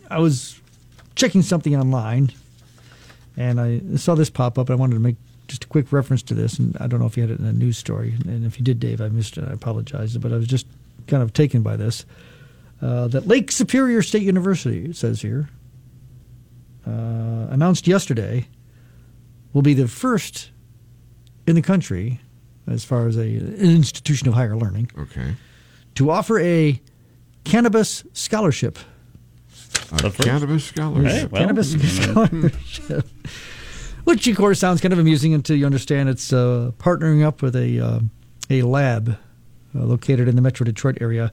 I was checking something online, and I saw this pop up. I wanted to make just a quick reference to this, and I don't know if you had it in a news story. And if you did, Dave, I missed it. I apologize. But I was just kind of taken by this. That Lake Superior State University, it says here, announced yesterday, will be the first in the country, as far as an institution of higher learning, to offer a cannabis scholarship. A cannabis scholarship. Hey, well. Cannabis scholarship. Which, of course, sounds kind of amusing until you understand it's partnering up with a lab located in the Metro Detroit area,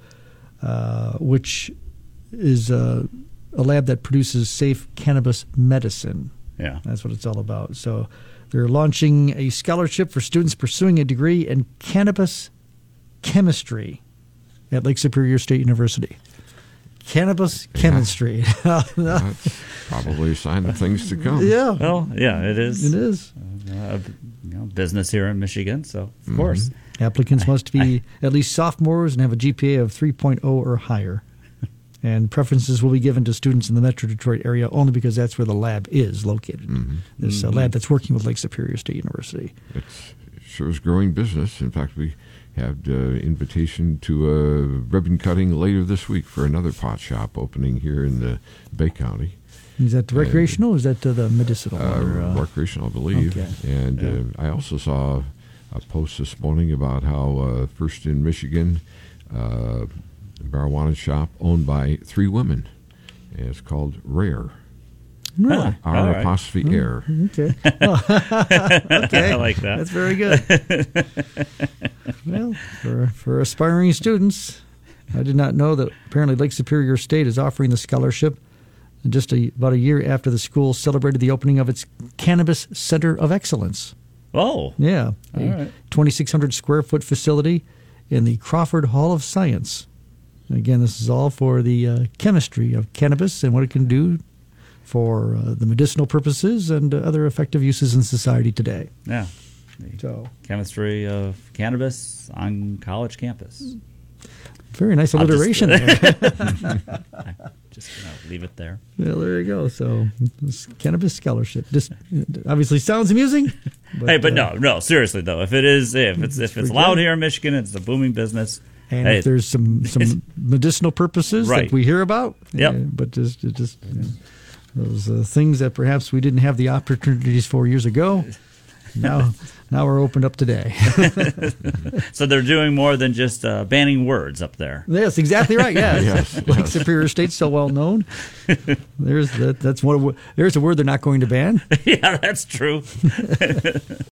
which is a lab that produces safe cannabis medicine. Yeah. That's what it's all about. So they're launching a scholarship for students pursuing a degree in cannabis chemistry at Lake Superior State University. Cannabis chemistry. That's probably a sign of things to come. Yeah. Well, yeah, it is. It is. Business here in Michigan, so of course. Applicants must be at least sophomores and have a GPA of 3.0 or higher. And preferences will be given to students in the Metro Detroit area only because that's where the lab is located. This lab that's working with Lake Superior State University. It sure is growing business. In fact, we have invitation to a ribbon cutting later this week for another pot shop opening here in Bay County. Is that recreational or is that the medicinal? Recreational, I believe. Okay. And I also saw a post this morning about how first in Michigan, a marijuana shop owned by 3 women. And it's called Rare. Really? R''Air. Okay. Okay. I like that. That's very good. Well, for aspiring students, I did not know that apparently Lake Superior State is offering the scholarship just about a year after the school celebrated the opening of its Cannabis Center of Excellence. Oh. Yeah. All right. 2,600 square foot facility in the Crawford Hall of Science. Again, this is all for the chemistry of cannabis and what it can do for the medicinal purposes and other effective uses in society today. Yeah. So Chemistry of cannabis on college campus. Very nice alliteration there. Just leave it there. Well, there you go. So, this cannabis scholarship. This obviously sounds amusing. But no. Seriously though, if it's allowed here in Michigan, it's a booming business. And if there's some medicinal purposes right. that we hear about, yep. But just those things that perhaps we didn't have the opportunities for years ago, now we're opened up today. So they're doing more than just banning words up there. Yes, exactly right. Yeah, Yes. Lake Superior State's so well known. There's a word they're not going to ban. Yeah, that's true.